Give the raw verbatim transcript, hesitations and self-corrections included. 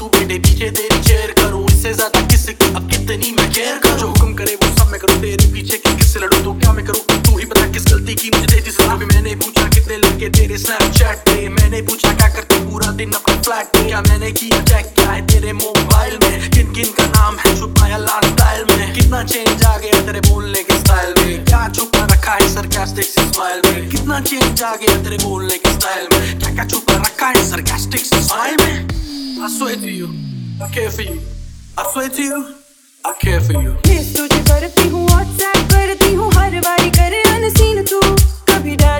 तू बेटे पीछे तेरी चेयर करूं, इससे ज्यादा किसकी अब कितनी मैं केयर करूं। जो हुक्म करे वो सब मैं करूं, तेरे पीछे किस किस से लड़ूं तो क्या मैं करूं, तू ही बता किस गलती की मुझे तेरी सलाह। भी मैंने पूछा कितने लड़के तेरे स्नैपचैट पे, मैंने पूछा क्या करते पूरा दिन अपने फ्लैट पे, क्या मैंने किया चेक क्या है तेरे मोबाइल में, किन किन का नाम है छुपाया लाल स्टाइल में, कितना चेंज आ गया तेरे बोलने के स्टाइल में, क्या छुपा रखा है सरकास्टिक स्माइल में, कितना चेंज आ गया तेरे बोलने के स्टाइल में, क्या क्या छुपा रखा है सरकास्टिक स्माइल में। I swear to you, I care for you. I swear to you, I care for you. Miss तुझे करती हूँ, व्हाट्सएप करती हूँ, हर बारी करे अनसीन तू, कभी